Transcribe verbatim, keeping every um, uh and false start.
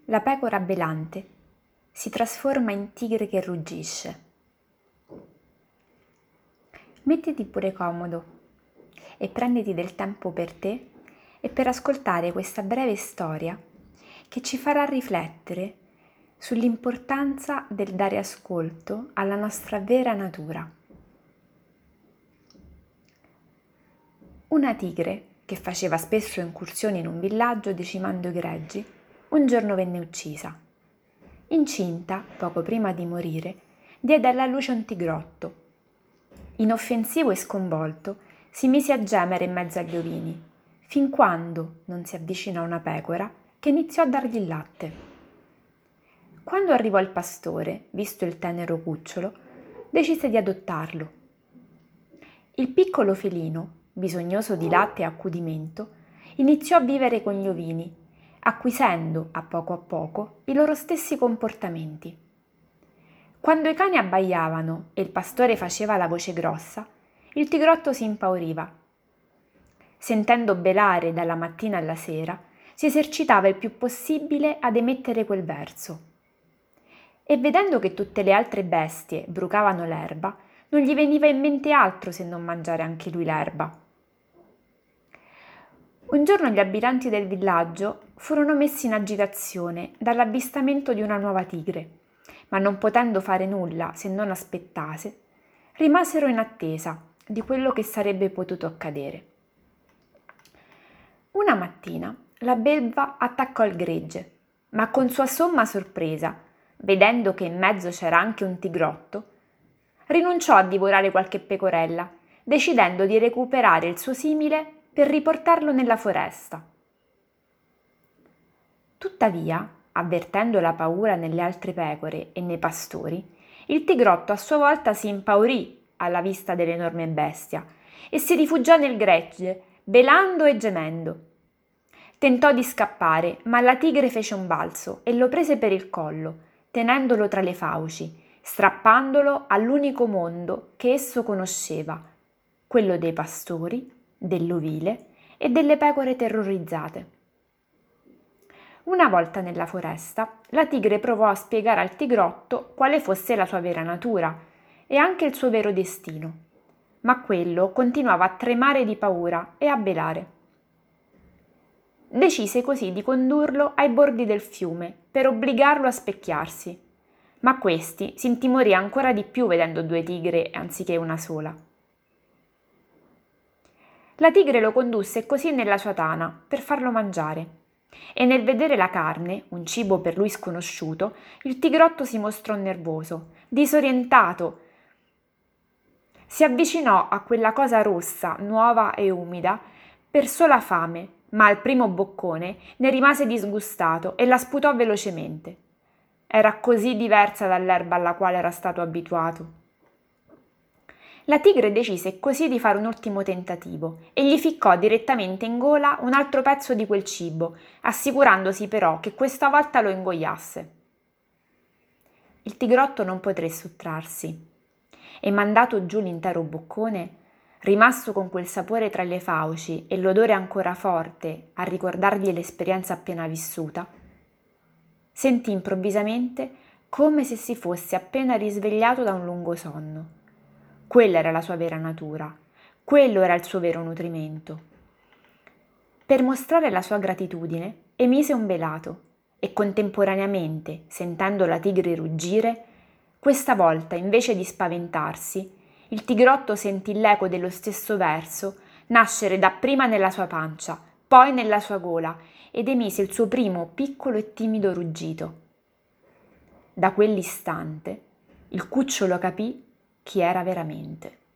La pecora belante si trasforma in tigre che ruggisce. Mettiti pure comodo e prenditi del tempo per te e per ascoltare questa breve storia che ci farà riflettere sull'importanza del dare ascolto alla nostra vera natura. Una tigre, che faceva spesso incursioni in un villaggio decimando i greggi, un giorno venne uccisa. Incinta, poco prima di morire, diede alla luce un tigrotto. Inoffensivo e sconvolto, si mise a gemere in mezzo agli ovini, fin quando non si avvicinò una pecora che iniziò a dargli il latte. Quando arrivò il pastore, visto il tenero cucciolo, decise di adottarlo. Il piccolo felino, bisognoso di latte e accudimento, iniziò a vivere con gli ovini, acquisendo a poco a poco i loro stessi comportamenti. Quando i cani abbaiavano e il pastore faceva la voce grossa, il tigrotto si impauriva. Sentendo belare dalla mattina alla sera, si esercitava il più possibile ad emettere quel verso. E vedendo che tutte le altre bestie brucavano l'erba, non gli veniva in mente altro se non mangiare anche lui l'erba. Un giorno gli abitanti del villaggio furono messi in agitazione dall'avvistamento di una nuova tigre, ma non potendo fare nulla se non aspettase, rimasero in attesa di quello che sarebbe potuto accadere. Una mattina la belva attaccò il gregge, ma con sua somma sorpresa, vedendo che in mezzo c'era anche un tigrotto, rinunciò a divorare qualche pecorella, decidendo di recuperare il suo simile per riportarlo nella foresta. Tuttavia, avvertendo la paura nelle altre pecore e nei pastori, il tigrotto a sua volta si impaurì alla vista dell'enorme bestia e si rifugiò nel gregge, belando e gemendo. Tentò di scappare, ma la tigre fece un balzo e lo prese per il collo, tenendolo tra le fauci, strappandolo all'unico mondo che esso conosceva, quello dei pastori, dell'ovile e delle pecore terrorizzate. Una volta nella foresta, la tigre provò a spiegare al tigrotto quale fosse la sua vera natura e anche il suo vero destino, ma quello continuava a tremare di paura e a belare. Decise così di condurlo ai bordi del fiume per obbligarlo a specchiarsi, ma questi si intimorì ancora di più vedendo due tigre anziché una sola. La tigre lo condusse così nella sua tana per farlo mangiare e nel vedere la carne, un cibo per lui sconosciuto, il tigrotto si mostrò nervoso, disorientato. Si avvicinò a quella cosa rossa, nuova e umida, per sola fame, ma al primo boccone ne rimase disgustato e la sputò velocemente. Era così diversa dall'erba alla quale era stato abituato. La tigre decise così di fare un ultimo tentativo e gli ficcò direttamente in gola un altro pezzo di quel cibo, assicurandosi però che questa volta lo ingoiasse. Il tigrotto non poté sottrarsi e, mandato giù l'intero boccone, rimasto con quel sapore tra le fauci e l'odore ancora forte a ricordargli l'esperienza appena vissuta, sentì improvvisamente come se si fosse appena risvegliato da un lungo sonno. Quella era la sua vera natura, quello era il suo vero nutrimento. Per mostrare la sua gratitudine, emise un belato e contemporaneamente, sentendo la tigre ruggire, questa volta invece di spaventarsi, il tigrotto sentì l'eco dello stesso verso nascere dapprima nella sua pancia, poi nella sua gola ed emise il suo primo piccolo e timido ruggito. Da quell'istante il cucciolo capì chi era veramente.